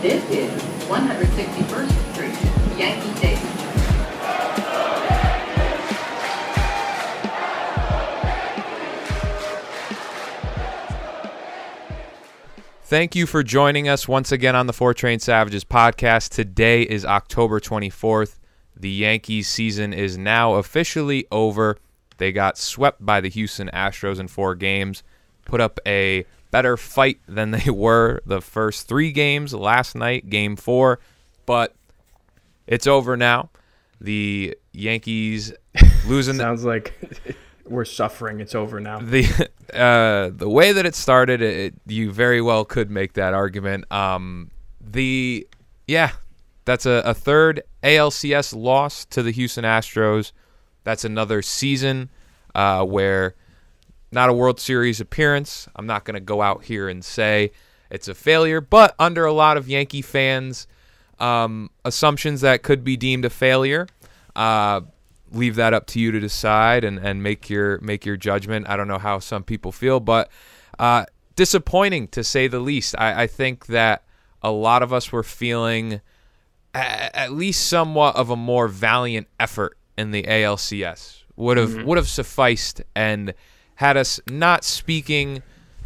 This is 161st Street, Yankee Stadium. Thank you for joining us once again on the Four Train Savages podcast. Today is October 24th. The Yankees season is now officially over. They got swept by the Houston Astros in 4 games, put up a better fight than they were the first 3 games last night, game 4, but it's over now. The Yankees losing. Sounds like we're suffering. It's over now. The way that it started, you very well could make that argument. That's a third ALCS loss to the Houston Astros. That's another season where not a World Series appearance. I'm not going to go out here and say it's a failure, but under a lot of Yankee fans' assumptions, that could be deemed a failure. Leave that up to you to decide and make your judgment. I don't know how some people feel, but disappointing to say the least. I think that a lot of us were feeling at least somewhat of a more valiant effort in the ALCS. Would have sufficed and had us not speaking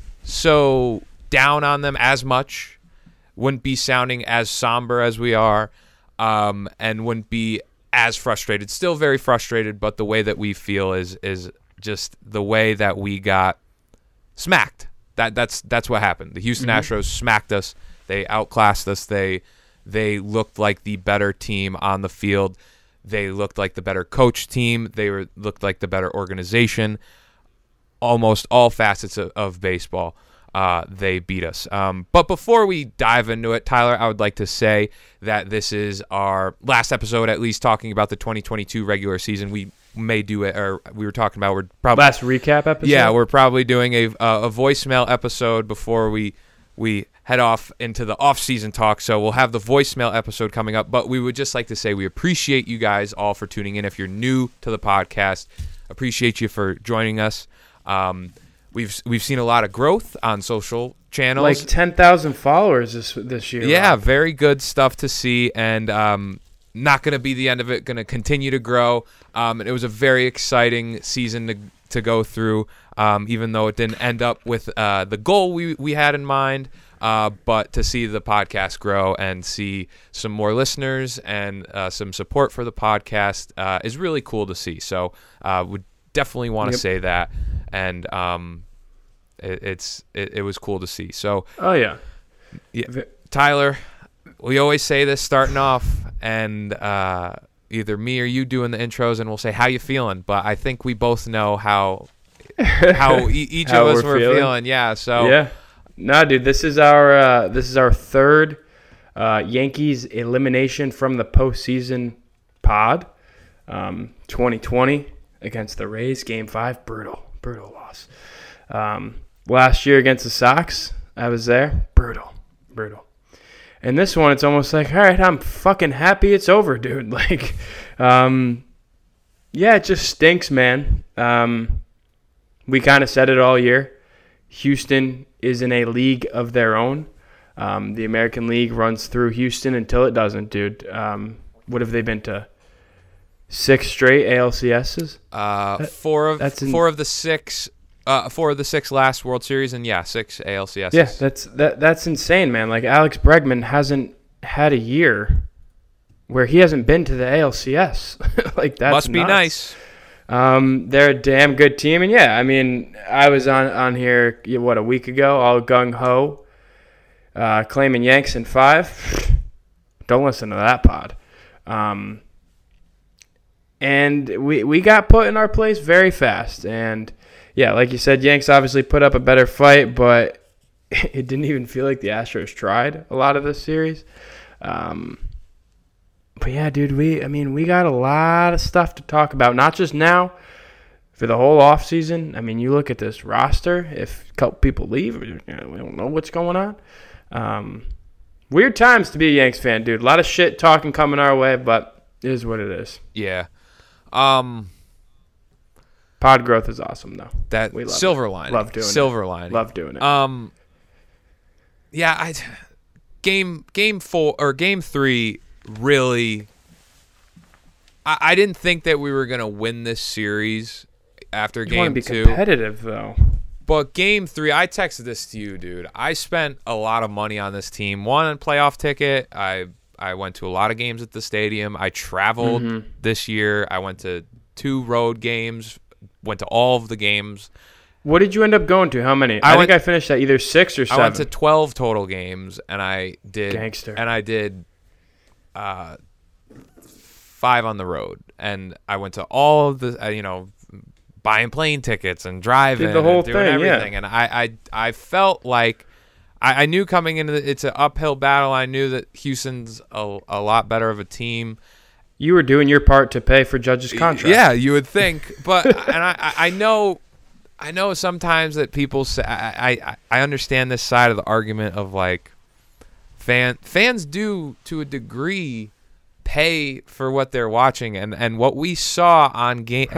so down on them as much, wouldn't be sounding as somber as we are, and wouldn't be as frustrated. Still very frustrated, but the way that we feel is just the way that we got smacked. That's what happened. The Houston Astros smacked us. They outclassed us. They looked like the better team on the field. They looked like the better coach team. They looked like the better organization. Almost all facets of baseball, they beat us. But before we dive into it, Tyler, I would like to say that this is our last episode, at least talking about the 2022 regular season. We may do it, or we were talking about, we're probably last recap episode. Yeah, we're probably doing a voicemail episode before we head off into the off-season talk. So we'll have the voicemail episode coming up. But we would just like to say we appreciate you guys all for tuning in. If you're new to the podcast, appreciate you for joining us. We've seen a lot of growth on social channels, like 10,000 followers this year. Yeah, Rob. very good stuff to see, and not going to be the end of it. Going to continue to grow. It was a very exciting season to go through, even though it didn't end up with the goal we had in mind. But to see the podcast grow and see some more listeners and some support for the podcast is really cool to see. So would definitely want to say that. And it was cool to see. So yeah, Tyler, we always say this starting off, and either me or you doing the intros, and we'll say how you feeling. But I think we both know how each of us were feeling. Yeah. So yeah, no, dude, this is our third Yankees elimination from the postseason pod. 2020 against the Rays, Game 5, brutal loss. Last year against the Sox, I was there, brutal. And this one, it's almost like, all right, I'm fucking happy it's over, dude. Like, yeah, it just stinks, man. We kind of said it all year. Houston is in a league of their own. The American League runs through Houston until it doesn't, dude. What have they been to? 6 straight ALCSs? Four of the 6 last World Series, and 6 ALCSs. Yeah, that's insane, man. Like, Alex Bregman hasn't had a year where he hasn't been to the ALCS. Like, that's must be nuts. Nice. They're a damn good team, and yeah, I mean, I was on here a week ago, all gung ho, claiming Yanks in 5. Don't listen to that pod. And we got put in our place very fast. And, yeah, like you said, Yanks obviously put up a better fight, but it didn't even feel like the Astros tried a lot of this series. But, yeah, dude, we got a lot of stuff to talk about, not just now, for the whole offseason. I mean, you look at this roster, if a couple people leave, we don't know what's going on. Weird times to be a Yanks fan, dude. A lot of shit talking coming our way, but it is what it is. Yeah. Pod growth is awesome, though. That we love silver it. lining. Love doing it. Silver lining. Love doing it. Yeah, game 4 or game 3 really. I didn't think that we were gonna win this series after You want game to be 2. competitive, though. But game 3, I texted this to you, dude. I spent a lot of money on this team. One, a playoff ticket. I went to a lot of games at the stadium. I traveled this year. I went to 2 road games. Went to all of the games. What did you end up going to? How many? I think I finished at either 6 or 7. I went to 12 total games, and I did Gangster. And I did 5 on the road, and I went to all of the buying plane tickets and driving, Did the whole and doing thing, everything. yeah. And I felt like I knew coming into it's an uphill battle. I knew that Houston's a lot better of a team. You were doing your part to pay for Judge's contract. Yeah, you would think, but and I know sometimes that people say I understand this side of the argument of like fans do to a degree pay for what they're watching, and what we saw on game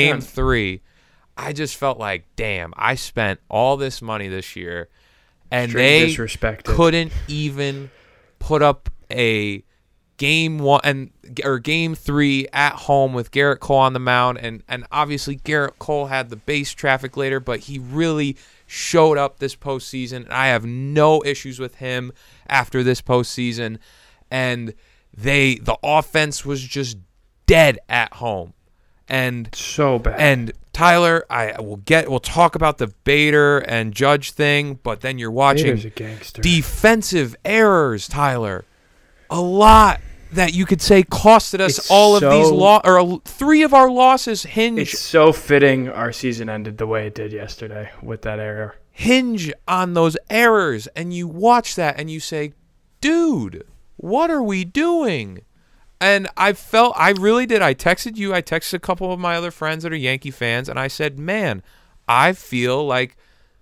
3, I just felt like, damn, I spent all this money this year, and they couldn't even put up a game 1 or game 3 at home with Garrett Cole on the mound, and obviously Garrett Cole had the base traffic later, but he really showed up this postseason, and I have no issues with him after this postseason, and the offense was just dead at home, and so bad. And Tyler, we'll talk about the Bader and Judge thing, but then you're watching Bader's a gangster. Defensive errors, Tyler, a lot that you could say costed us these 3 of our losses hinge. It's so fitting our season ended the way it did yesterday with that error. Hinge on those errors, and you watch that and you say, dude, what are we doing? And I really did. I texted you. I texted a couple of my other friends that are Yankee fans, and I said, man, I feel like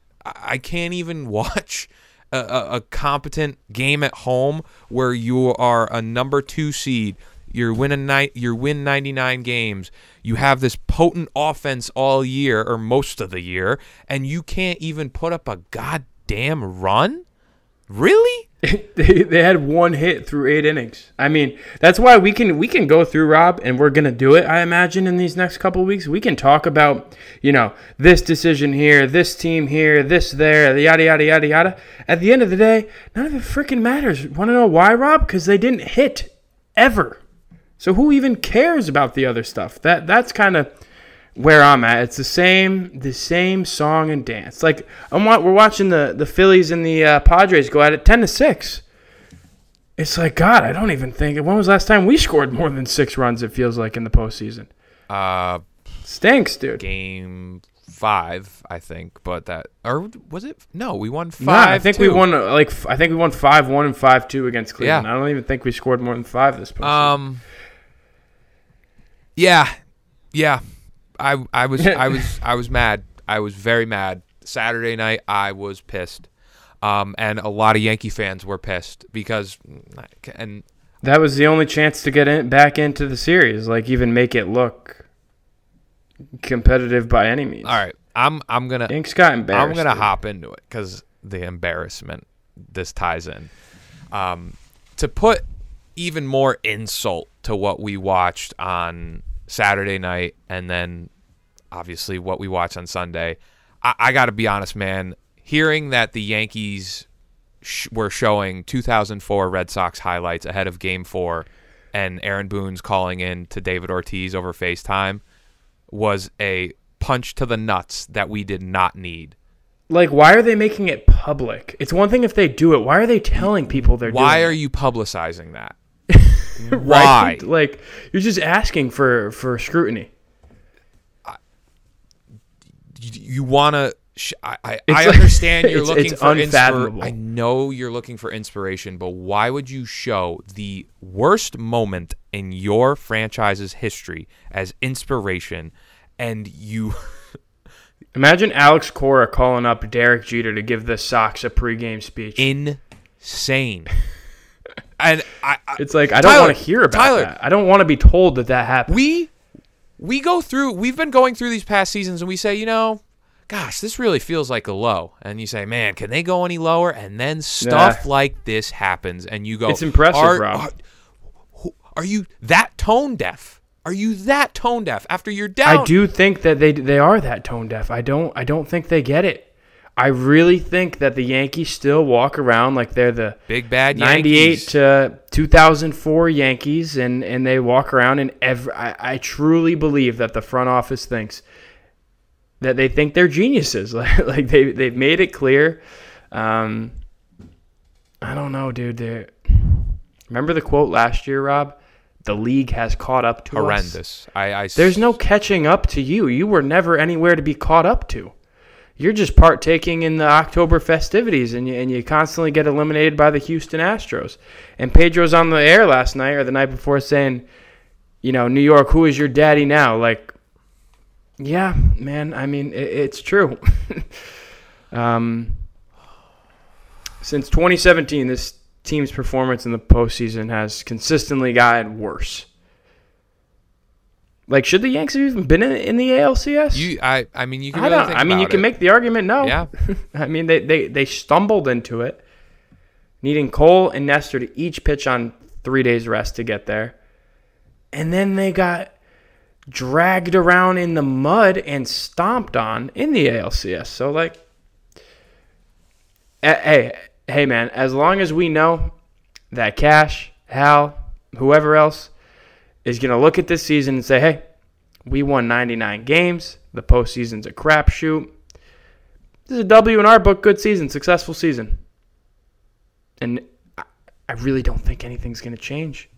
I can't even watch a competent game at home where you are a number 2 seed. You win 99 games. You have this potent offense all year or most of the year, and you can't even put up a goddamn run? Really? They had 1 hit through 8 innings. I mean, that's why we can go through, Rob, and we're gonna do it. I imagine in these next couple of weeks, we can talk about this decision here, this team here, this there, yada yada yada yada. At the end of the day, none of it freaking matters. Want to know why, Rob? Because they didn't hit ever. So who even cares about the other stuff? That's kind of where I'm at. It's the same song and dance. Like we're watching the Phillies and the Padres go at it 10-6. It's like, God, I don't even think. When was the last time we scored more than 6 runs? It feels like in the postseason. Stinks, dude. Game 5, I think, but or was it? No, we won 5. Nah, I think we won 5-1 and 5-2 against Cleveland. Yeah. I don't even think we scored more than 5 this postseason. Yeah. I was mad. I was very mad. Saturday night, I was pissed. And a lot of Yankee fans were pissed because that was the only chance to get back into the series, like even make it look competitive by any means. All right, I'm gonna. Inks got embarrassed. I'm gonna hop into it because the embarrassment this ties in. To put even more insult to what we watched on Saturday night, and then obviously what we watched on Sunday, I got to be honest, man. Hearing that the Yankees were showing 2004 Red Sox highlights ahead of Game 4, and Aaron Boone's calling in to David Ortiz over FaceTime was a punch to the nuts that we did not need. Like, why are they making it public? It's one thing if they do it. Why are they telling people they're doing it? Why are you publicizing that? Why? Like, you're just asking for scrutiny. You want to... I understand you're looking for unfathomable. I know you're looking for inspiration, but why would you show the worst moment in your franchise's history as inspiration? And you imagine Alex Cora calling up Derek Jeter to give the Sox a pregame speech. Insane. And it's like I don't want to hear about that. I don't want to be told that happened. We've been going through these past seasons, and we say, gosh, this really feels like a low. And you say, man, can they go any lower? And then stuff like this happens, and you go, it's impressive, Rob. Are you that tone deaf? Are you that tone deaf after you're down? I do think that they are that tone deaf. I don't think they get it. I really think that the Yankees still walk around like they're the big bad 98 Yankees. to 2004 Yankees, and they walk around and I truly believe that the front office thinks that they think they're geniuses. Like they've made it clear. I don't know, dude. Remember the quote last year, Rob? The league has caught up to us. Horrendous. There's no catching up to you. You were never anywhere to be caught up to. You're just partaking in the October festivities, and you constantly get eliminated by the Houston Astros. And Pedro's on the air last night or the night before saying, New York, who is your daddy now? Like, yeah, man, I mean, it's true. Since 2017, this team's performance in the postseason has consistently gotten worse. Like, should the Yanks have even been in the ALCS? You can really think about you can make the argument no. Yeah. I mean, they stumbled into it, needing Cole and Nestor to each pitch on 3 days rest to get there. And then they got dragged around in the mud and stomped on in the ALCS. So, like, hey, man, as long as we know that Cash, Hal, whoever else is going to look at this season and say, hey, we won 99 games. The postseason's a crapshoot. This is a W in our book. Good season. Successful season. And I really don't think anything's going to change.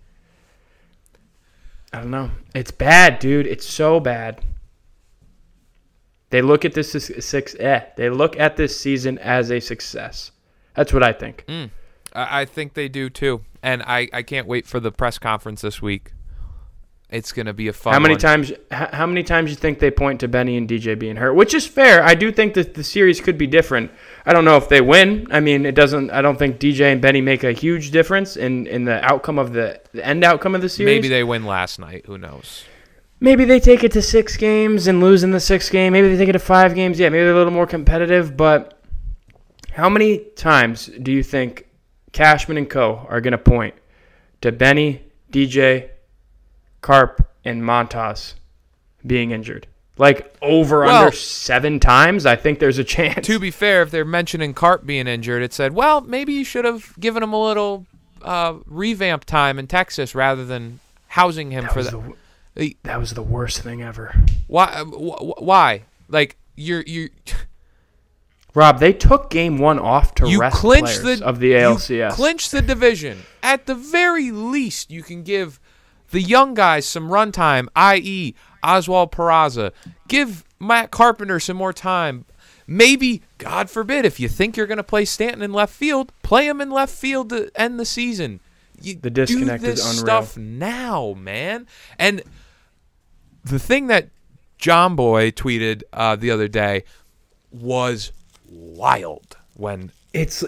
I don't know. It's bad, dude. It's so bad. They look at this season as a success. That's what I think. I think they do too. And I can't wait for the press conference this week. It's going to be a fun one. How many times you think they point to Benny and DJ being hurt? Which is fair. I do think that the series could be different. I don't know if they win. I mean, I don't think DJ and Benny make a huge difference in the outcome of the end outcome of the series. Maybe they win last night. Who knows? Maybe they take it to 6 games and lose in the 6th game. Maybe they take it to 5 games. Yeah, maybe they're a little more competitive. But how many times do you think Cashman and Co. are going to point to Benny, DJ, Carp, and Montas being injured? Like under 7 times? I think there's a chance. To be fair, if they're mentioning Carp being injured, it said, well, maybe you should have given him a little revamp time in Texas rather than housing him for that. That was the worst thing ever. Why? Like, you're Rob, they took game 1 off to rest players of the ALCS. You clinched the division. At the very least, you can give the young guys some run time, i.e. Oswald Peraza. Give Matt Carpenter some more time. Maybe, God forbid, if you think you're going to play Stanton in left field, play him in left field to end the season. The disconnect is unreal. Do this stuff now, man. And the thing that John Boy tweeted the other day was wild. When it's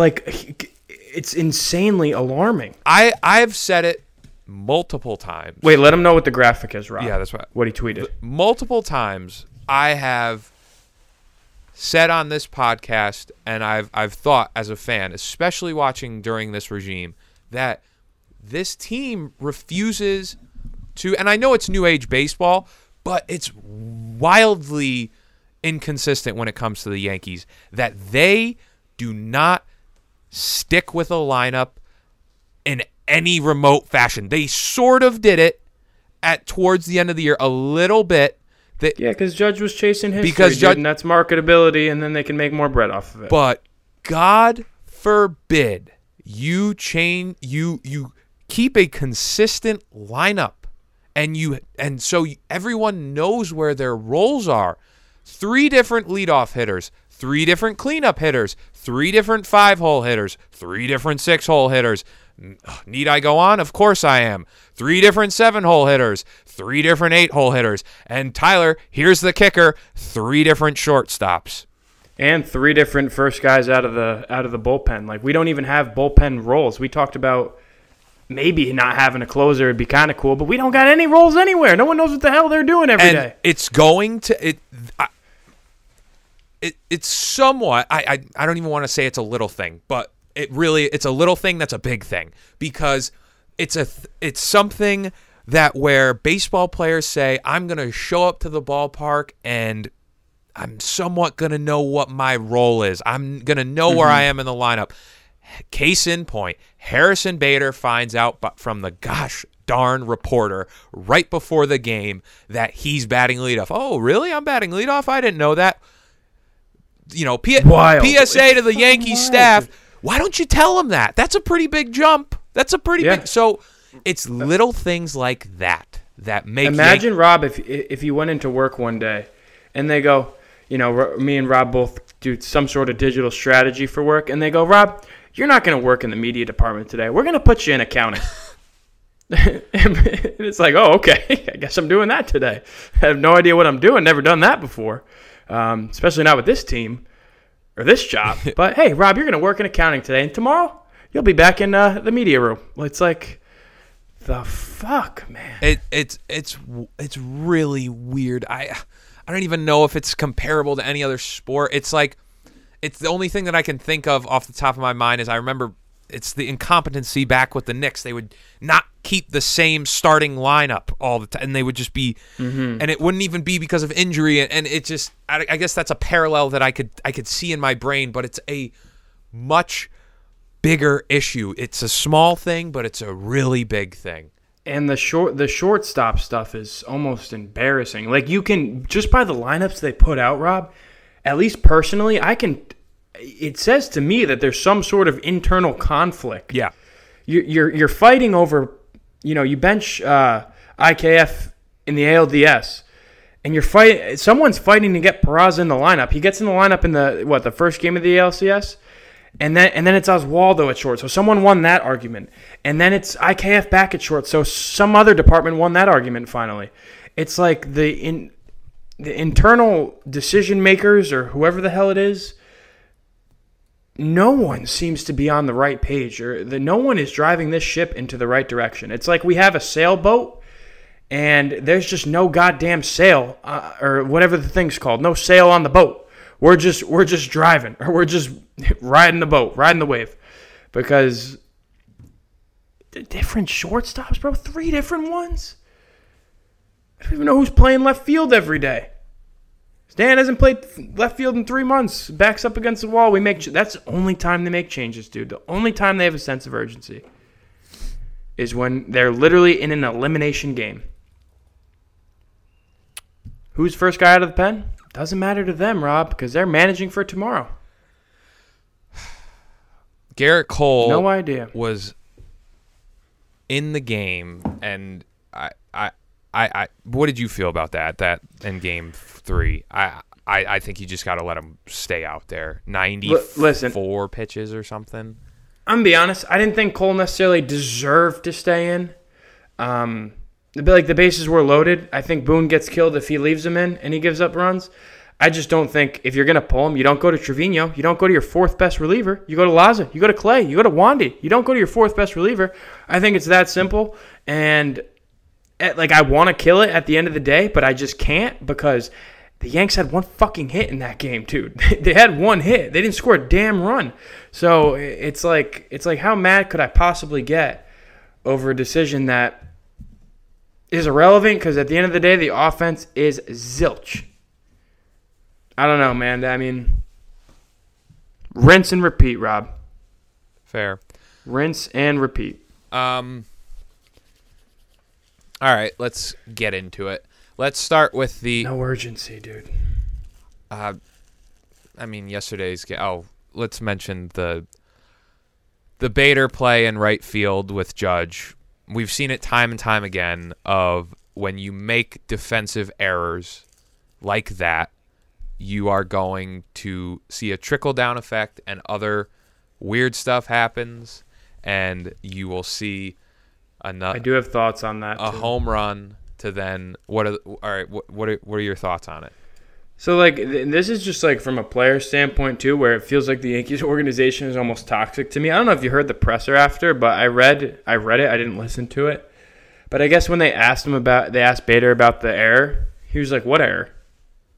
insanely alarming. I've said it multiple times. Wait, let him know what the graphic is, Rob. Yeah, that's what he tweeted. Multiple times I have said on this podcast, and I've thought as a fan, especially watching during this regime, that this team refuses to, and I know it's new age baseball, but it's wildly inconsistent when it comes to the Yankees, that they do not stick with a lineup in any remote fashion. They sort of did it towards the end of the year a little bit. Because Judge was chasing history, and that's marketability, and then they can make more bread off of it. But God forbid you keep a consistent lineup, and so everyone knows where their roles are. 3 different leadoff hitters, 3 different cleanup hitters, 3 different 5-hole hitters, 3 different 6-hole hitters. Need I go on? Of course I am. 3 different 7-hole hitters, 3 different 8-hole hitters, and Tyler, here's the kicker: 3 different shortstops, and 3 different first guys out of the bullpen. Like, we don't even have bullpen roles. We talked about maybe not having a closer would be kind of cool, but we don't got any roles anywhere. No one knows what the hell they're doing every day. It's going to it's somewhat. I don't even want to say it's a little thing, but it's a little thing that's a big thing because it's something that where baseball players say, I'm going to show up to the ballpark and I'm somewhat going to know what my role is. I'm going to know where I am in the lineup. Case in point, Harrison Bader finds out from the gosh darn reporter right before the game that he's batting leadoff. Oh, really? I'm batting leadoff? I didn't know that. You know, PSA to the Yankees staff. Why don't you tell him that? That's a pretty big jump. That's a pretty big. So it's little things like that make. Imagine Rob if you went into work one day, and they go, you know, me and Rob both do some sort of digital strategy for work, and they go, Rob, you're not going to work in the media department today. We're going to put you in accounting. And it's like, oh, okay. I guess I'm doing that today. I have no idea what I'm doing. Never done that before, especially not with this team or this job. But, hey, Rob, you're going to work in accounting today, and tomorrow you'll be back in the media room. It's like, the fuck, man. It's really weird. I don't even know if it's comparable to any other sport. It's like it's the only thing that I can think of off the top of my mind is I remember it's the incompetency back with the Knicks. They would not keep the same starting lineup all the time, and they would just be, and it wouldn't even be because of injury. And it just, I guess that's a parallel that I could see in my brain, but it's a much bigger issue. It's a small thing, but it's a really big thing. And the shortstop stuff is almost embarrassing. Like you can just by the lineups they put out, Rob. At least personally, it says to me that there's some sort of internal conflict. Yeah. You're fighting over, you know, you bench IKF in the ALDS, and someone's fighting to get Peraza in the lineup. He gets in the lineup in the first game of the ALCS, and then it's Oswaldo at short. So someone won that argument. And then it's IKF back at short. So some other department won that argument finally. It's like the internal decision makers or whoever the hell it is, no one seems to be on the right page, or no one is driving this ship into the right direction. It's like we have a sailboat and there's just no goddamn sail, or whatever the thing's called, no sail on the boat. We're just driving, or we're just riding the boat, riding the wave, because the different shortstops, bro, 3 different ones. I don't even know who's playing left field every day. Stan hasn't played left field in 3 months. Backs up against the wall. That's the only time they make changes, dude. The only time they have a sense of urgency is when they're literally in an elimination game. Who's first guy out of the pen? Doesn't matter to them, Rob, because they're managing for tomorrow. Garrett Cole, no idea, was in the game, and I what did you feel about that in game 3? I think you just got to let him stay out there. 94 pitches or something. I'm going to be honest. I didn't think Cole necessarily deserved to stay in. The bases were loaded. I think Boone gets killed if he leaves him in and he gives up runs. I just don't think if you're going to pull him, you don't go to Trevino. You don't go to your 4th best reliever. You go to Laza. You go to Clay. You go to Wandy. You don't go to your 4th best reliever. I think it's that simple. And I want to kill it at the end of the day, but I just can't because the Yanks had 1 fucking hit in that game, dude. They had 1 hit. They didn't score a damn run. So it's like how mad could I possibly get over a decision that is irrelevant? Because at the end of the day, the offense is zilch. I don't know, man. I mean, rinse and repeat, Rob. Fair. Rinse and repeat. All right, let's get into it. Let's start with the... No urgency, dude. I mean, yesterday's game... Oh, let's mention the Bader play in right field with Judge. We've seen it time and time again of when you make defensive errors like that, you are going to see a trickle-down effect and other weird stuff happens, and you will see... I do have thoughts on that. A home run to then what are your thoughts on it? So this is just from a player standpoint too, where it feels like the Yankees organization is almost toxic to me. I don't know if you heard the presser after, but I read it. I didn't listen to it, but I guess when they asked Bader about the error, he was like, "What error?"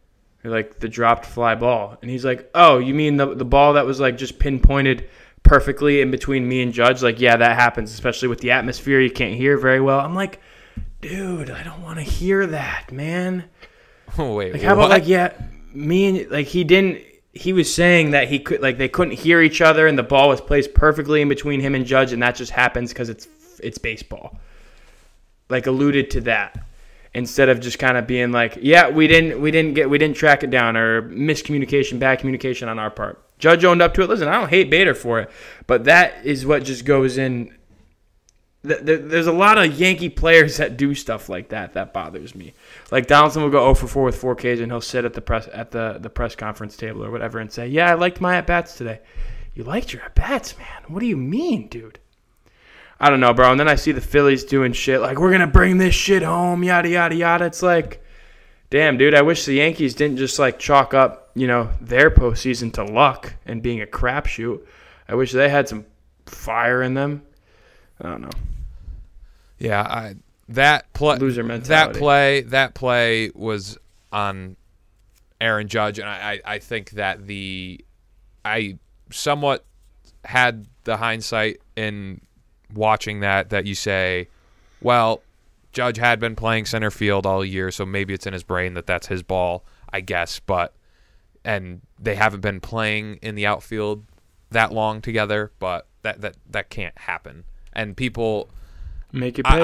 or like the dropped fly ball. And he's like, oh, you mean the ball that was like just pinpointed perfectly in between me and Judge? Like, yeah, that happens, especially with the atmosphere. You can't hear very well. I'm like, dude, I don't want to hear that, man. Oh, wait, like, how about like, yeah, me and like he was saying that he could, like, they couldn't hear each other and the ball was placed perfectly in between him and Judge, and that just happens because it's baseball. Like, alluded to that. Instead of just kind of being like, yeah, we didn't track it down, or miscommunication, bad communication on our part. Judge owned up to it. Listen, I don't hate Bader for it, but that is what just goes in. There's a lot of Yankee players that do stuff like that. That bothers me. Like Donaldson will go 0 for 4 with 4 Ks, and he'll sit at the press conference table or whatever and say, "Yeah, I liked my at bats today." You liked your at bats, man? What do you mean, dude? I don't know, bro. And then I see the Phillies doing shit like, we're going to bring this shit home, yada, yada, yada. It's like, damn, dude, I wish the Yankees didn't just like chalk up, their postseason to luck and being a crapshoot. I wish they had some fire in them. I don't know. Yeah, loser mentality. That play was on Aaron Judge, and I think that I somewhat had the hindsight in watching that you say, well, Judge had been playing center field all year, so maybe it's in his brain that that's his ball, I guess. And they haven't been playing in the outfield that long together, but that can't happen. And people make it pay.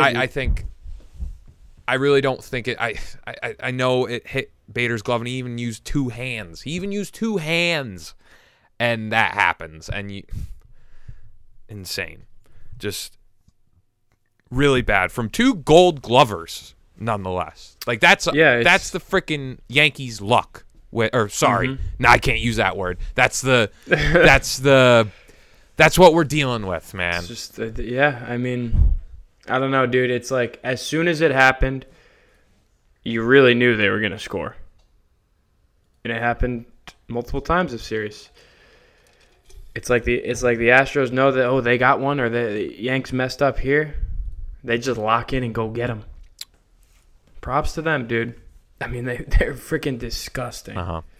I really don't think it. I know it hit Bader's glove, and he even used two hands. And that happens, and insane. Just really bad from 2 Gold Glovers, nonetheless. Like that's the freaking Yankees' luck. No, I can't use that word. That's what we're dealing with, man. It's just I mean, I don't know, dude. It's like as soon as it happened, you really knew they were gonna score, and it happened multiple times this series. It's like the Astros know that, they got one, or the Yanks messed up here. They just lock in and go get them. Props to them, dude. I mean, they're freaking disgusting.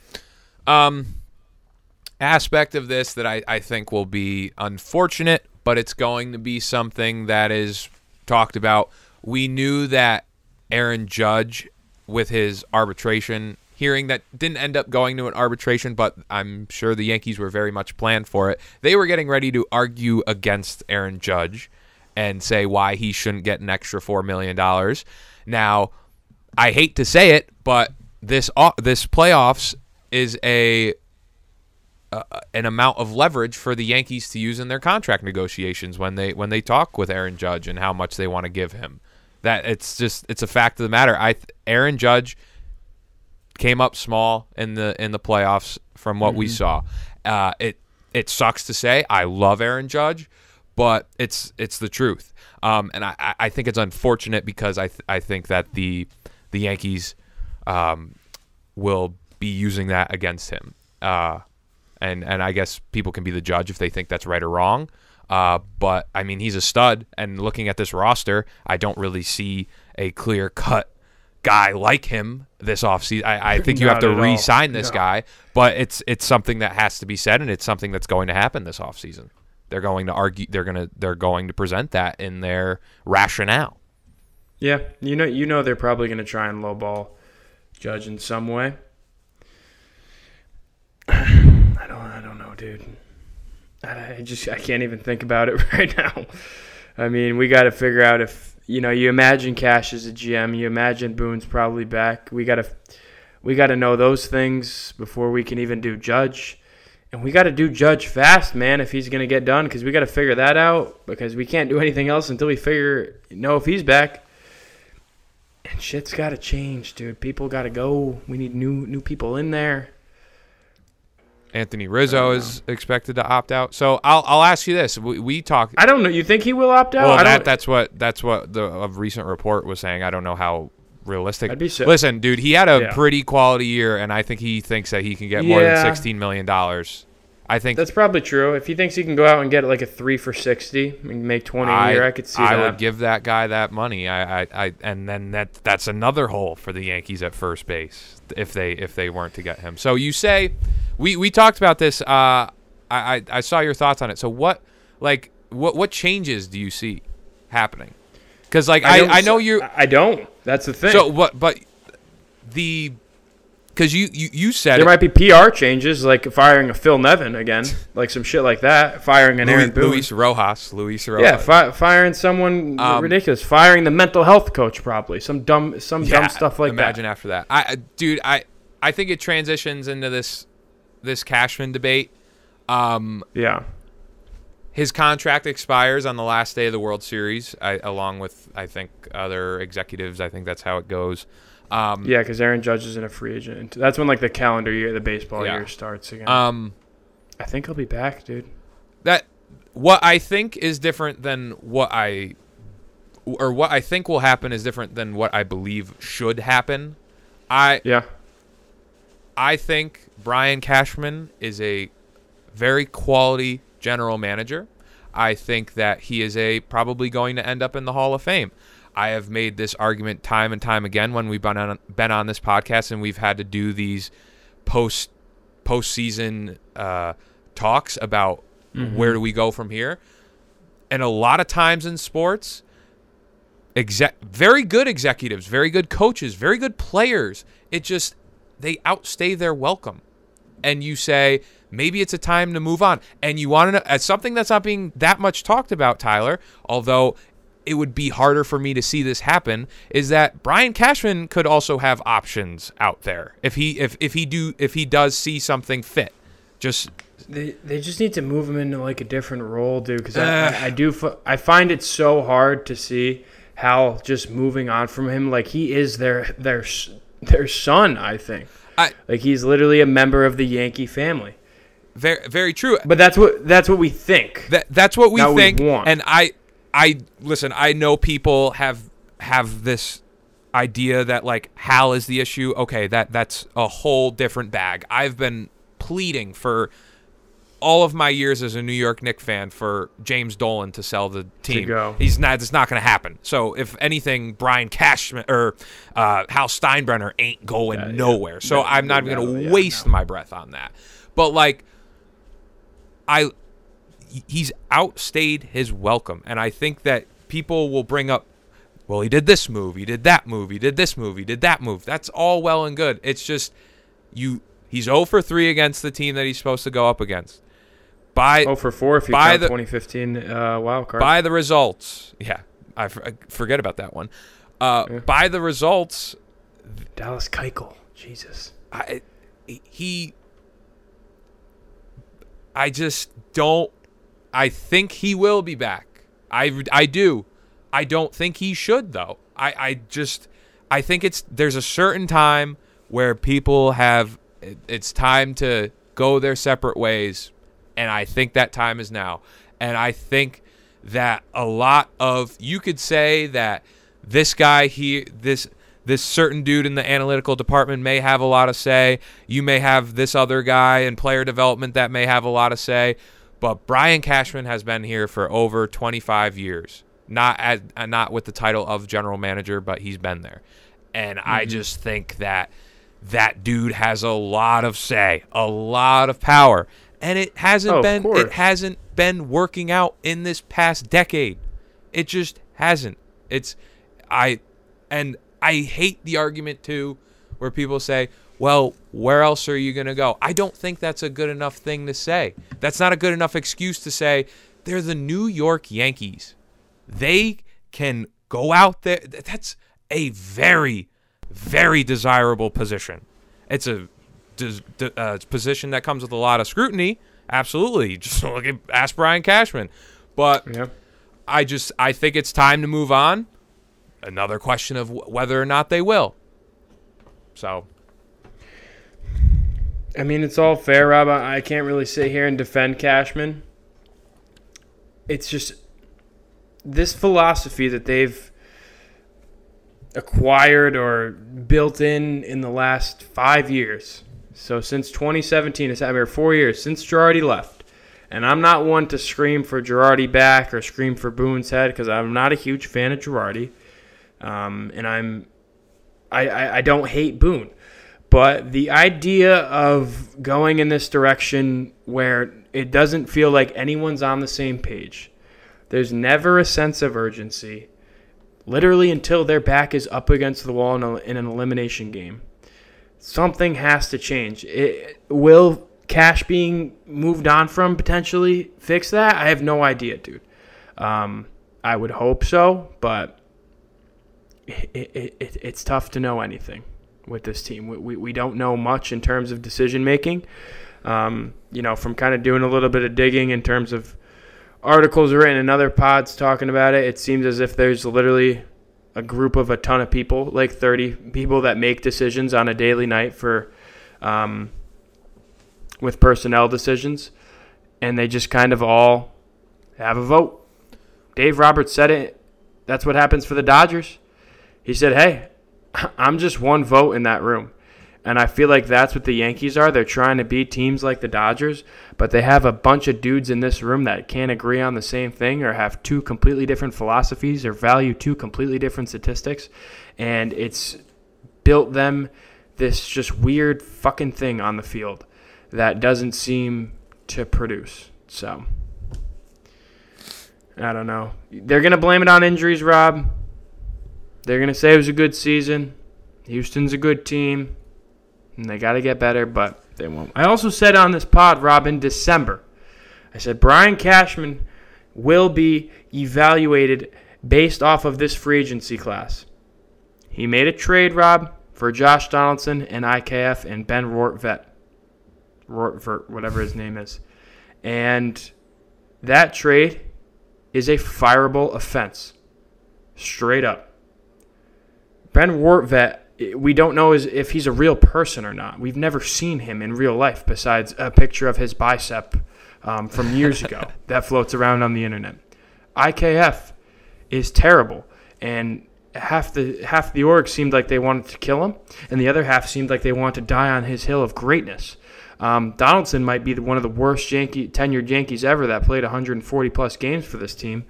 Aspect of this that I think will be unfortunate, but it's going to be something that is talked about. We knew that Aaron Judge, with his arbitration hearing that didn't end up going to an arbitration, but I'm sure the Yankees were very much planned for it. They were getting ready to argue against Aaron Judge and say why he shouldn't get an extra $4 million. Now, I hate to say it, but this playoffs is an amount of leverage for the Yankees to use in their contract negotiations when they talk with Aaron Judge and how much they want to give him. That it's a fact of the matter. Aaron Judge came up small in the playoffs from what we saw. It sucks to say. I love Aaron Judge, but it's the truth. And I think it's unfortunate because I think that the Yankees will be using that against him. And I guess people can be the judge if they think that's right or wrong. But I mean, he's a stud, and looking at this roster, I don't really see a clear-cut guy like him this offseason. I think you have to re-sign this guy, but it's something that has to be said, and it's something that's going to happen this offseason. They're going to argue. They're going to present that in their rationale. Yeah, you know they're probably going to try and lowball Judge in some way. I don't know, dude. I can't even think about it right now. I mean, we got to figure out if you imagine Cash as a GM, you imagine Boone's probably back. We got to know those things before we can even do Judge. And we got to do Judge fast, man, if he's going to get done, because we got to figure that out, because we can't do anything else until we know if he's back. And shit's got to change, dude. People got to go. We need new people in there. Anthony Rizzo is expected to opt out. So I'll ask you this: we talked. I don't know. You think he will opt out? Well, that's what the recent report was saying. I don't know how realistic. I'd be sick. Listen, dude, he had a pretty quality year, and I think he thinks that he can get more than $16 million. I think that's probably true. If he thinks he can go out and get like a 3 for $60 and make $20 a year, I could see that. I would give that guy that money. And then that's another hole for the Yankees at first base. if they weren't to get him. So you say we talked about this. I saw your thoughts on it. So what changes do you see happening? Because like I know you're. I don't. That's the thing. So what? But because you said there might be PR changes, like firing a Phil Nevin again, like some shit like that. Firing an Aaron Boone. Luis Rojas. Yeah, firing someone ridiculous. Firing the mental health coach, probably some dumb stuff like that. Imagine after that. I think it transitions into this Cashman debate. Yeah. His contract expires on the last day of the World Series, along with, I think, other executives. I think that's how it goes. Yeah, because Aaron Judge isn't a free agent. That's when like the calendar year, the baseball year starts again. I think he'll be back, dude. What I think is different than what I think will happen is different than what I believe should happen. I think Brian Cashman is a very quality general manager. I think that he is probably going to end up in the Hall of Fame. I have made this argument time and time again when we've been on this podcast and we've had to do these postseason talks about where do we go from here. And a lot of times in sports, very good executives, very good coaches, very good players, they outstay their welcome. And you say, maybe it's a time to move on. And you want to know, as something that's not being that much talked about, Tyler, although it would be harder for me to see this happen, is that Brian Cashman could also have options out there if he does see something fit. They just need to move him into like a different role, dude. Because I find it so hard to see how just moving on from him, like he is their son. I think like he's literally a member of the Yankee family. Very, very true. But that's what we think. That's what we think. We want. And I listen. I know people have this idea that like Hal is the issue. Okay, that's a whole different bag. I've been pleading for all of my years as a New York Knicks fan for James Dolan to sell the team. To go. It's not going to happen. So if anything, Brian Cashman or Hal Steinbrenner ain't going nowhere. So I'm not even going to waste my breath on that. But like, he's outstayed his welcome, and I think that people will bring up, well, he did this move, he did that move, he did this move, he did that move. That's all well and good. It's just he's 0 for 3 against the team that he's supposed to go up against. 0 for 4 if you count 2015 wild card. By the results, I forget about that one. By the results, Dallas Keuchel, Jesus, I just don't. I think he will be back. I do. I don't think he should though. I think there's a certain time where people it's time to go their separate ways, and I think that time is now. And I think that a lot of, you could say that this guy here, this certain dude in the analytical department may have a lot of say. You may have this other guy in player development that may have a lot of say. But Brian Cashman has been here for over 25 years. Not with the title of general manager, but he's been there. And I just think that dude has a lot of say, a lot of power. And it hasn't been working out in this past decade. It just hasn't. I hate the argument too where people say, well, where else are you going to go? I don't think that's a good enough thing to say. That's not a good enough excuse to say they're the New York Yankees. They can go out there. That's a very, very desirable position. It's a position that comes with a lot of scrutiny. Absolutely. Just ask Brian Cashman. But I think it's time to move on. Another question of whether or not they will. So, I mean, it's all fair, Rob. I can't really sit here and defend Cashman. It's just this philosophy that they've acquired or built in the last 5 years. So since 2017, it's been 4 years since Girardi left. And I'm not one to scream for Girardi back or scream for Boone's head because I'm not a huge fan of Girardi. And I don't hate Boone. But the idea of going in this direction where it doesn't feel like anyone's on the same page, there's never a sense of urgency, literally until their back is up against the wall in an elimination game. Something has to change. Will Cash being moved on from potentially fix that? I have no idea, dude. I would hope so, but it's tough to know anything with this team. We don't know much in terms of decision making. From kind of doing a little bit of digging in terms of articles written in other pods talking about it, it seems as if there's literally a group of a ton of people, like 30 people that make decisions on a daily night for with personnel decisions, and they just kind of all have a vote. Dave Roberts said it. That's what happens for the Dodgers. He said, hey, I'm just one vote in that room. And I feel like that's what the Yankees are. They're trying to beat teams like the Dodgers, but they have a bunch of dudes in this room that can't agree on the same thing or have two completely different philosophies or value two completely different statistics. And it's built them this just weird fucking thing on the field that doesn't seem to produce. So, I don't know. They're going to blame it on injuries, Rob. They're going to say it was a good season. Houston's a good team. And they got to get better, but they won't. I also said on this pod, Rob, in December, I said Brian Cashman will be evaluated based off of this free agency class. He made a trade, Rob, for Josh Donaldson and IKF and Ben Rortvedt, whatever his name is. And that trade is a fireable offense. Straight up. Ben Rortvedt, we don't know if he's a real person or not. We've never seen him in real life besides a picture of his bicep from years ago that floats around on the internet. IKF is terrible, and half the org seemed like they wanted to kill him, and the other half seemed like they wanted to die on his hill of greatness. Donaldson might be one of the worst tenured Yankees ever that played 140-plus games for this team.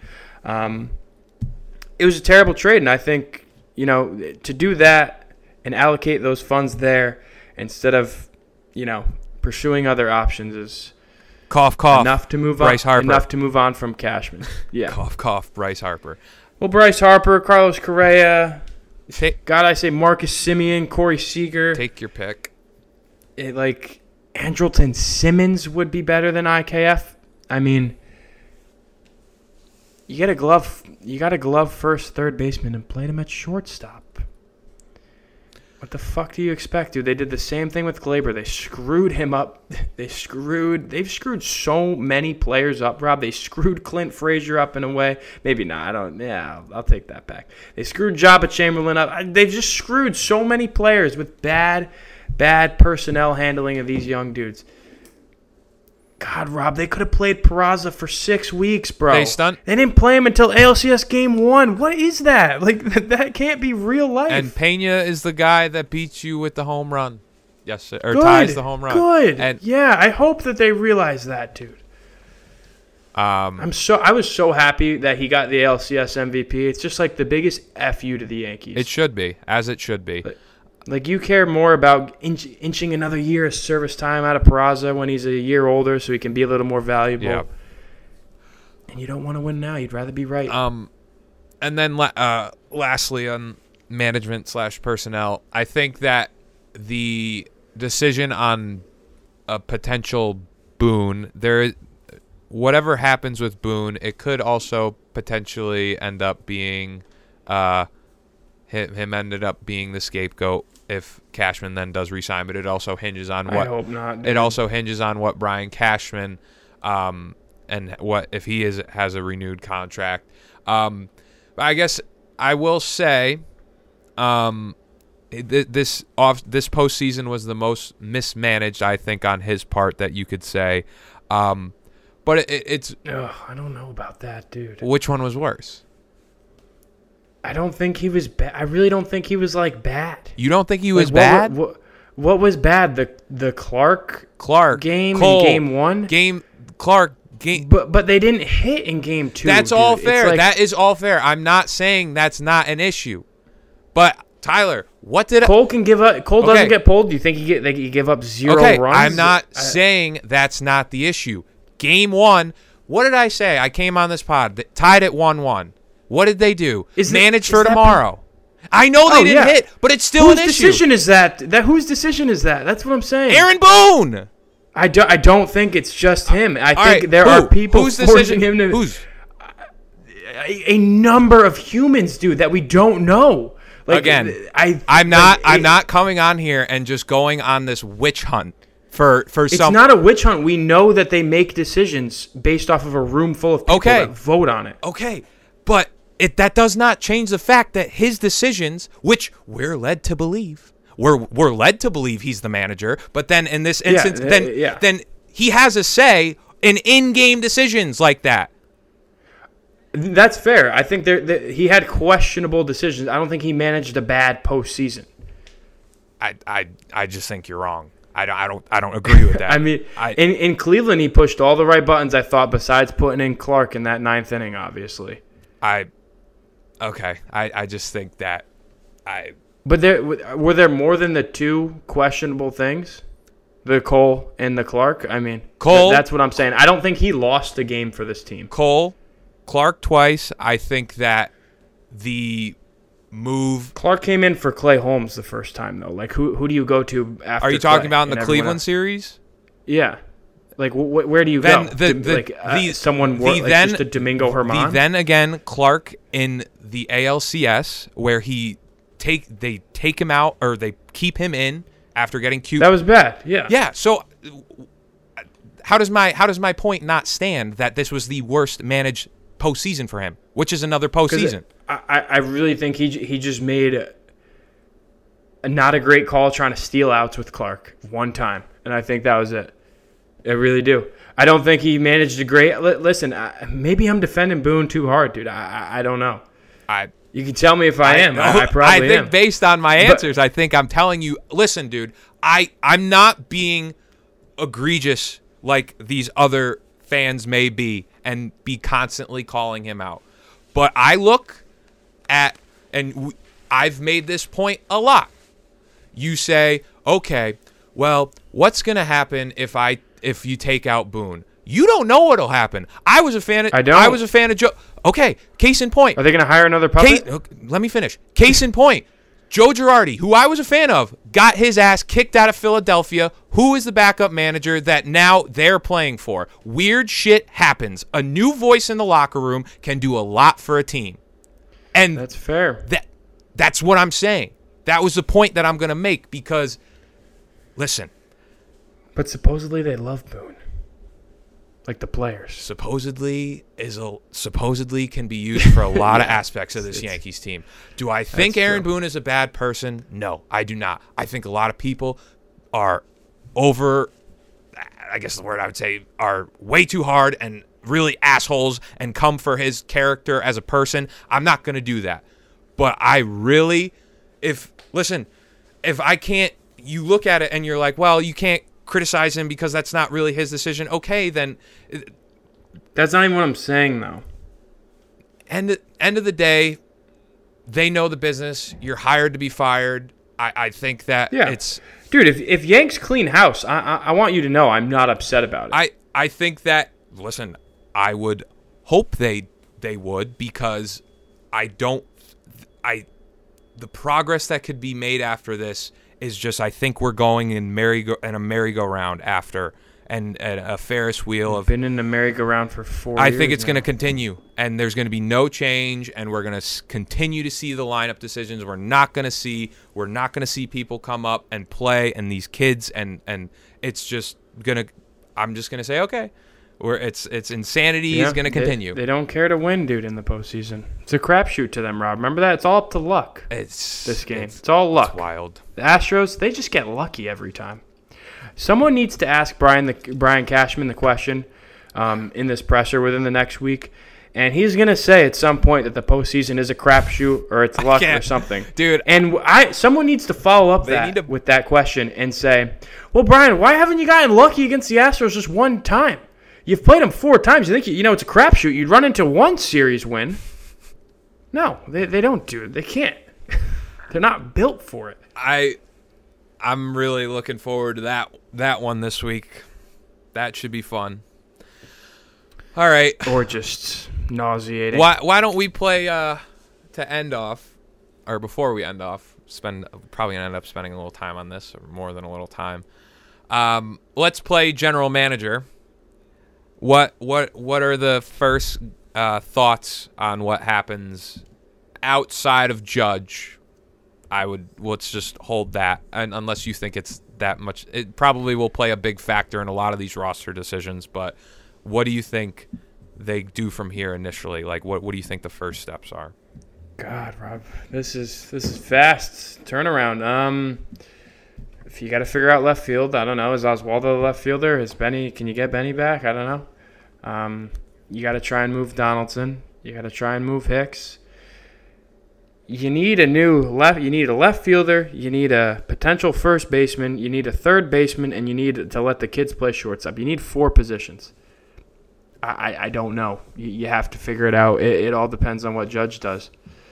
It was a terrible trade, and I think, to do that and allocate those funds there instead of, pursuing other options is cough, cough. Enough to move Bryce on. Harper. Enough to move on from Cashman. Yeah. Cough, cough. Bryce Harper. Well, Bryce Harper, Carlos Correa. God, I say Marcus Semien, Corey Seager. Take your pick. Andrelton Simmons would be better than IKF. I mean, you got a glove first third baseman and played him at shortstop. What the fuck do you expect, dude? They did the same thing with Glaber. They screwed him up. They've screwed so many players up, Rob. They screwed Clint Frazier up in a way. Maybe not. I'll take that back. They screwed Jabba Chamberlain up. They've just screwed so many players with bad personnel handling of these young dudes. God, Rob, they could have played Peraza for 6 weeks, bro. They didn't play him until ALCS Game 1. What is that? That can't be real life. And Pena is the guy that beats you with the home run. Yes, or ties the home run. Good. And yeah, I hope that they realize that, dude. I was so happy that he got the ALCS MVP. It's just like the biggest FU to the Yankees. It should be, as it should be. You care more about inching another year of service time out of Peraza when he's a year older so he can be a little more valuable. Yeah. And you don't want to win now. You'd rather be right. And then lastly on management/personnel, I think that the decision on a potential Boone, whatever happens with Boone, it could also potentially end up being him ended up being the scapegoat if Cashman then does resign, but it also hinges on what I hope not. Dude. It also hinges on what Brian Cashman and what if he has a renewed contract. I guess I will say this postseason was the most mismanaged, I think, on his part that you could say. But it's I don't know about that, dude. Which one was worse? I don't think he was bad. I really don't think he was bad. You don't think he was bad? What was bad? The Clark game Cole, in Game 1? Clark game. But they didn't hit in Game 2. That's dude. all fair. That is all fair. I'm not saying that's not an issue. But Tyler, what did Cole can give up. Cole Okay. doesn't get pulled. Do you think he give up 0 Okay, runs? I'm not saying that's not the issue. Game 1, what did I say? I came on this pod, tied at 1-1. What did they do? Manage for tomorrow. I know they didn't hit, but it's still an issue. Whose decision is that? Whose decision is that? That's what I'm saying. Aaron Boone. I don't think it's just him. I think right, there are people whose forcing decision? him to. Who's? A number of humans, dude, that we don't know. Like, Again, I'm not coming on here and just going on this witch hunt for It's some. not a witch hunt. We know that they make decisions based off of a room full of people that vote on it. Okay, but that does not change the fact that his decisions, which we're led to believe, we're led to believe he's the manager, but then in this instance, then he has a say in in-game decisions like that. That's fair. I think he had questionable decisions. I don't think he managed a bad postseason. I just think you're wrong. I don't agree with that. I mean, in Cleveland, he pushed all the right buttons, I thought, besides putting in Clark in that 9th inning, obviously. I just think that But were there more than the 2 questionable things? The Cole and the Clark? I mean, Cole. That's what I'm saying. I don't think he lost the game for this team. Cole, Clark twice. I think that the move. Clark came in for Clay Holmes the first time, though. Like, who do you go to after Are you talking Clay about in the and Cleveland else? series? Yeah. Like, where do you Then go? Just a Domingo Germán? Then again, Clark in the ALCS, where they take him out or they keep him in after getting cute. That was bad. Yeah. Yeah. So how does my point not stand that this was the worst managed postseason for him, which is another postseason? I really think he just made a not a great call trying to steal outs with Clark one time, and I think that was it. I really do. I don't think he managed a great. Listen, maybe I'm defending Boone too hard, dude. I don't know. You can tell me if I am. I probably am. I think based on my answers, I think I'm telling you. Listen, dude. I'm not being egregious like these other fans may be and be constantly calling him out. But I look at, and I've made this point a lot. You say, okay, well, what's going to happen if you take out Boone? You don't know what'll happen. I was a fan of Joe. Okay, case in point. Are they going to hire another puppet? Let me finish. Case in point. Joe Girardi, who I was a fan of, got his ass kicked out of Philadelphia. Who is the backup manager that now they're playing for? Weird shit happens. A new voice in the locker room can do a lot for a team. And that's fair. That's what I'm saying. That was the point that I'm going to make because, listen. But supposedly they love Boone. Like the players. Supposedly can be used for a lot of aspects of this Yankees team. Do I think Aaron Boone is a bad person? No, I do not. I think a lot of people are I guess the word I would say, are way too hard and really assholes and come for his character as a person. I'm not going to do that. But I really, if I can't, you look at it and you're like, well, you can't criticize him because that's not really his decision. Okay, then. That's not even what I'm saying, though. End of the day, they know the business. You're hired to be fired. I think that it's... Dude, if Yanks clean house, I want you to know I'm not upset about it. I think that, listen, I would hope they would because the progress that could be made after this is just, I think we're going in a merry-go-round after, and a Ferris wheel of... Been in the merry-go-round for 4 years. I think it's going to continue, and there's going to be no change, and we're going to continue to see the lineup decisions. We're not going to see people come up and play, and these kids, and it's just going to... I'm just going to say, okay, it's insanity is going to continue. They don't care to win, dude, in the postseason. It's a crapshoot to them, Rob. Remember that? It's all up to luck. This game. It's all luck. It's wild. The Astros, they just get lucky every time. Someone needs to ask Brian Cashman the question in this presser within the next week, and he's going to say at some point that the postseason is a crapshoot or it's luck or something. Dude. And someone needs to follow up with that question and say, well, Brian, why haven't you gotten lucky against the Astros just one time? You've played them 4 times. You think it's a crapshoot. You'd run into one series win. No, they don't do it. They can't. They're not built for it. I'm really looking forward to that one this week. That should be fun. All right. Or just nauseating. Why don't we play to end off, or before we end off, probably gonna end up spending a little time on this, or more than a little time. Let's play General Manager. What are the first thoughts on what happens outside of Judge? Let's just hold that, and unless you think it's that much, it probably will play a big factor in a lot of these roster decisions. But what do you think they do from here initially? Like, what do you think the first steps are? God, Rob, this is fast turnaround. If you got to figure out left field, I don't know. Is Oswaldo the left fielder? Is Benny? Can you get Benny back? I don't know. You got to try and move Donaldson. You got to try and move Hicks. You need a left fielder. You need a potential first baseman. You need a third baseman, and you need to let the kids play shortstop. You need 4 positions. I don't know. You have to figure it out. It all depends on what Judge does.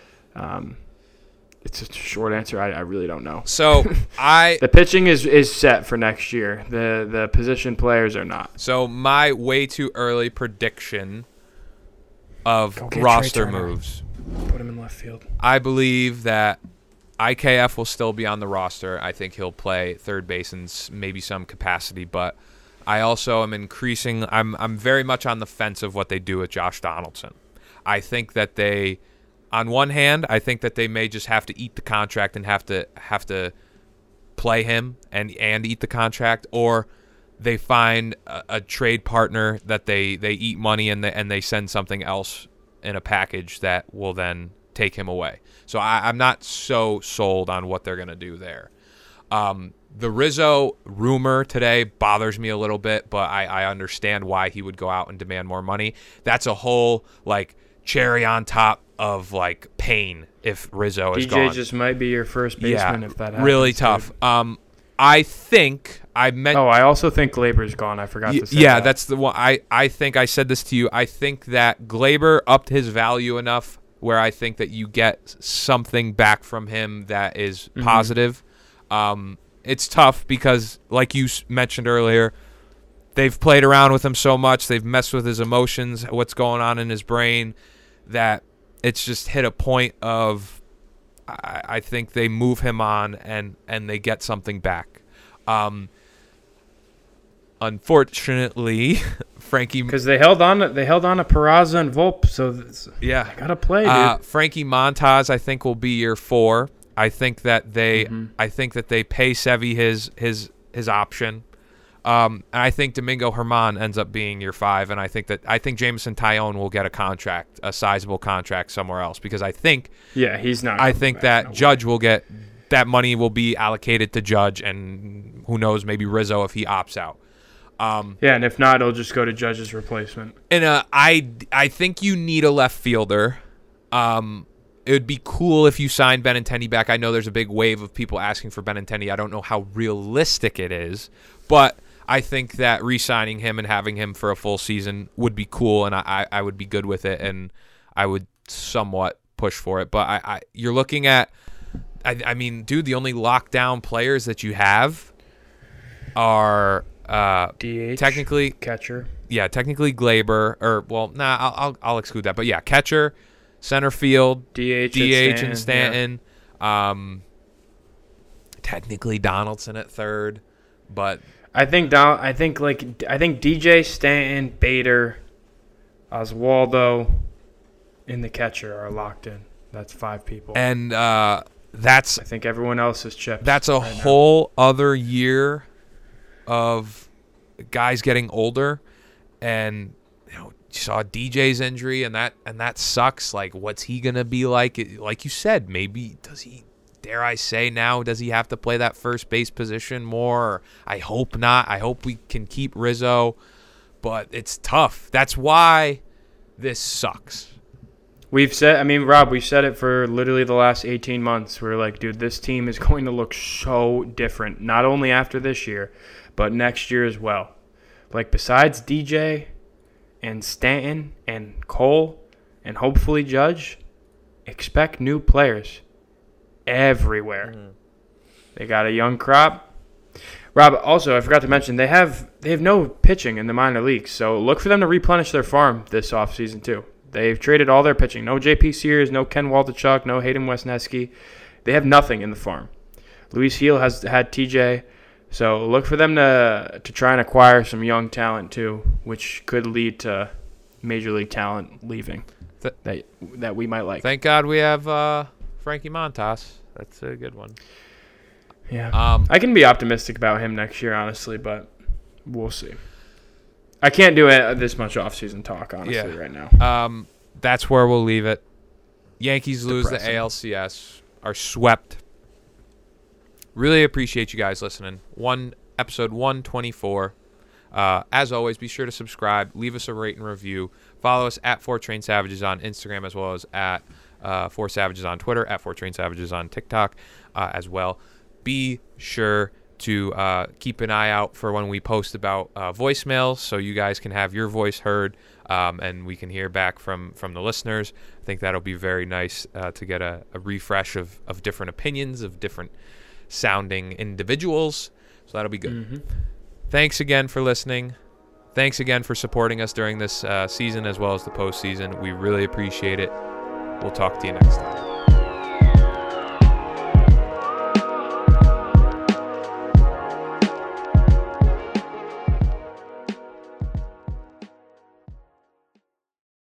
It's a short answer. I really don't know. So the pitching is set for next year. The position players are not. So my way too early prediction of roster moves. Put him in left field. I believe that IKF will still be on the roster. I think he'll play third base in maybe some capacity, but I also am I'm very much on the fence of what they do with Josh Donaldson. I think that on one hand, I think that they may just have to eat the contract and have to play him and eat the contract, or they find a trade partner that they eat money and they send something else in a package that will then take him away. So I'm not so sold on what they're going to do there. The Rizzo rumor today bothers me a little bit, but I understand why he would go out and demand more money. That's a whole cherry on top of pain if Rizzo is gone. DJ just might be your first baseman if that happens. Really tough. Dude. I think I meant. Oh, I also think Glaber's gone. I forgot to say that. Yeah, that's the one. I think I said this to you. I think that Gleyber upped his value enough where I think that you get something back from him that is positive. It's tough because, like you mentioned earlier, they've played around with him so much. They've messed with his emotions, what's going on in his brain, that it's just hit a point of I think they move him on and they get something back. Unfortunately, Frankie, because they held on to Peraza and Volpe, so yeah, they gotta play, dude. Frankie Montas, I think, will be your 4. I think that they pay Sevy his option. And I think Domingo Germán ends up being your 5, and I think Jameson Taillon will get a sizable contract somewhere else, because I think he's not. I think that Judge will get that money will be allocated to Judge, and who knows, maybe Rizzo if he opts out. And if not, it'll just go to Judge's replacement. And I think you need a left fielder. It would be cool if you signed Benintendi back. I know there's a big wave of people asking for Benintendi. I don't know how realistic it is, but I think that re-signing him and having him for a full season would be cool, and I would be good with it, and I would somewhat push for it. But you're looking at, I mean, dude, the only lockdown players that you have are DH, technically catcher. Yeah, technically Gleyber, I'll exclude that. But yeah, catcher, center field, DH and Stanton. Yeah. Technically Donaldson at third, but I think DJ, Stanton, Bader, Oswaldo, and the catcher are locked in. That's 5 people. And I think everyone else is chipped. That's a whole other year of guys getting older, and you saw DJ's injury, and that sucks. What's he gonna be like? Like you said, maybe does he? Dare I say now, does he have to play that first base position more? I hope not. I hope we can keep Rizzo, but it's tough. That's why this sucks. Rob, we've said it for literally the last 18 months. We're like, dude, this team is going to look so different, not only after this year, but next year as well. Besides DJ and Stanton and Cole and hopefully Judge, expect new players. everywhere. They got a young crop. Rob, also, I forgot to mention, they have no pitching in the minor leagues, so look for them to replenish their farm this offseason, too. They've traded all their pitching. No J.P. Sears, no Ken Waldichuk, no Hayden Wesneski. They have nothing in the farm. Luis Heel has had TJ, so look for them to try and acquire some young talent, too, which could lead to major league talent leaving that we might like. Thank God we have Frankie Montas. That's a good one. Yeah. I can be optimistic about him next year, honestly, but we'll see. I can't do this much offseason talk, honestly, right now. That's where we'll leave it. Yankees lose the ALCS, are swept. Really appreciate you guys listening. Episode 124. As always, be sure to subscribe. Leave us a rate and review. Follow us at 4Train Savages on Instagram, as well as at 4 Savages on Twitter, at 4Train Savages on TikTok as well. Be sure to keep an eye out for when we post about voicemails, so you guys can have your voice heard and we can hear back from the listeners. I think that'll be very nice to get a refresh of different opinions of different sounding individuals. So that'll be good. Mm-hmm. Thanks again for listening. Thanks again for supporting us during this season as well as the postseason. We really appreciate it. We'll talk to you next time.